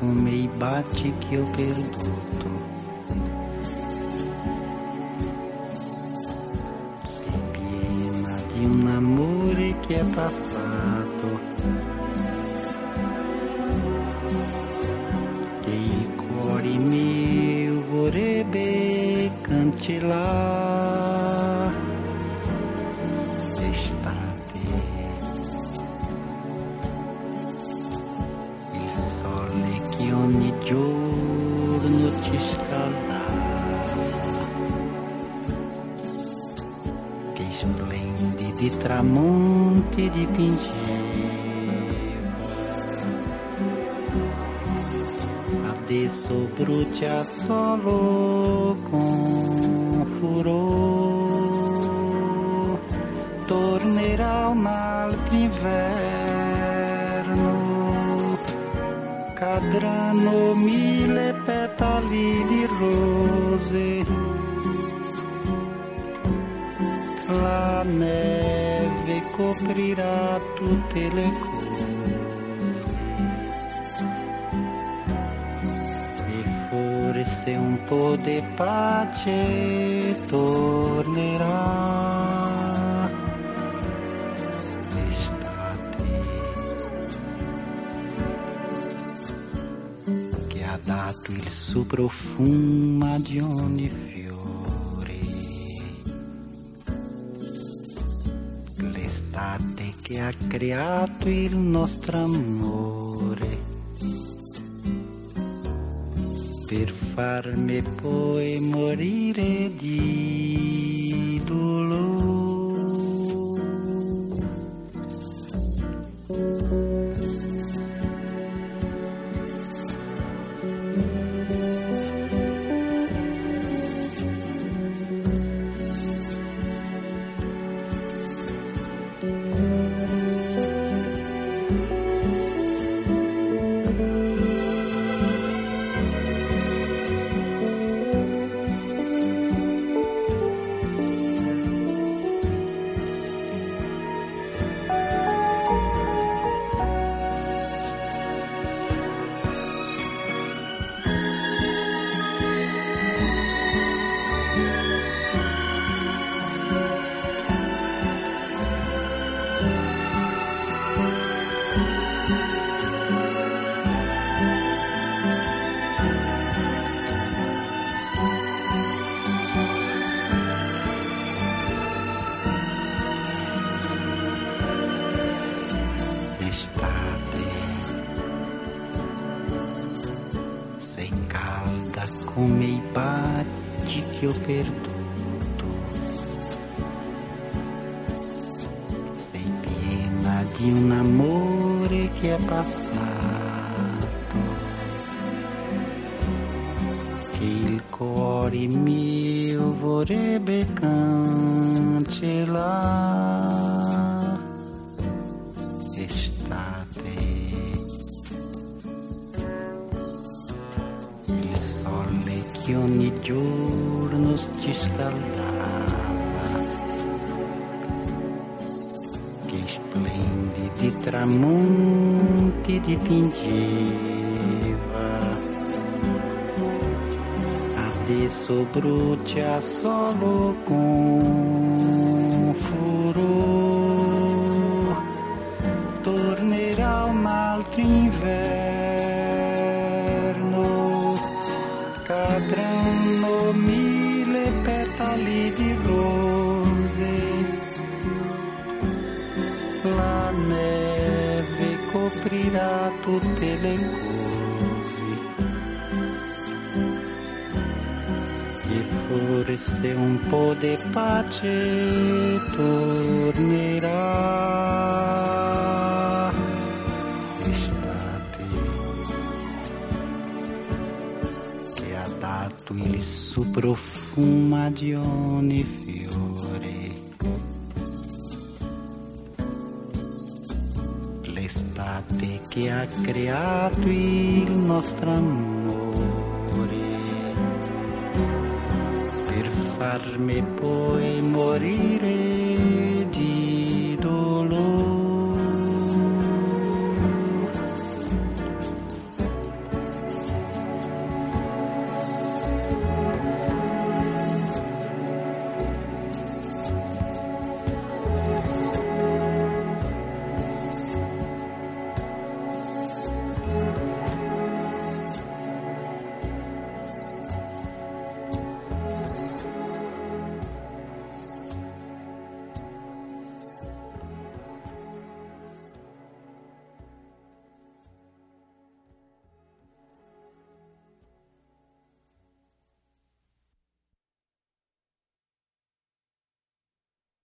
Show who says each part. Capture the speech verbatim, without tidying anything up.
Speaker 1: come i baci che ho perduto. Sei piena di un amore che è passato, che il cuore mio vorrebbe cancellare. Estate, il sole che ogni giorno ci scalda, che splendidi tramonti dipingeva. Adesso brucia solo con furore, tornerà un altro inverno, cadranno mille petali di rose, la neve coprirà tutte le cose. Se un po' di pace tornerà. L'estate che ha dato il suo profumo di ogni fiore, l'estate che ha creato il nostro amore, per farmi poi morire di dolore. Come i baci che ho perduto, sei piena di un amore che è passato, che il cuore mio vorrebbe cancellare. Estate, che ogni giorno ci scaldava, che splendidi tramonti dipingeva. Adesso brucia solo con furore, tornerà un altro inverno, cadranno mille petali di rose, la neve coprirà tutte le cose, e forse un po' di pace tornerà. L'estate che ha dato il suo profumo di ogni fiore, l'estate che ha creato il nostro amore, per farmi poi morire